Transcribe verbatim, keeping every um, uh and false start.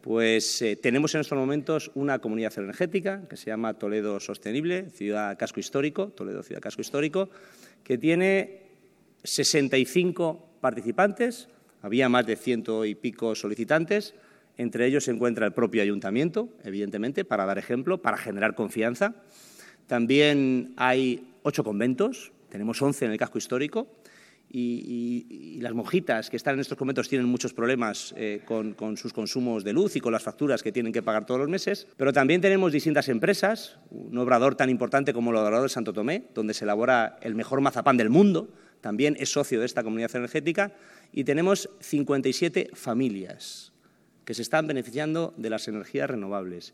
Pues eh, tenemos en estos momentos una comunidad energética que se llama Toledo Sostenible, Ciudad Casco Histórico, Toledo Ciudad Casco Histórico, que tiene sesenta y cinco participantes, había más de ciento y pico solicitantes, entre ellos se encuentra el propio ayuntamiento, evidentemente, para dar ejemplo, para generar confianza. También hay ocho conventos, tenemos once en el casco histórico, y, y, y las monjitas que están en estos conventos tienen muchos problemas eh, con, con sus consumos de luz y con las facturas que tienen que pagar todos los meses. Pero también tenemos distintas empresas, un obrador tan importante como el obrador de Santo Tomé, donde se elabora el mejor mazapán del mundo, también es socio de esta comunidad energética, y tenemos cincuenta y siete familias que se están beneficiando de las energías renovables.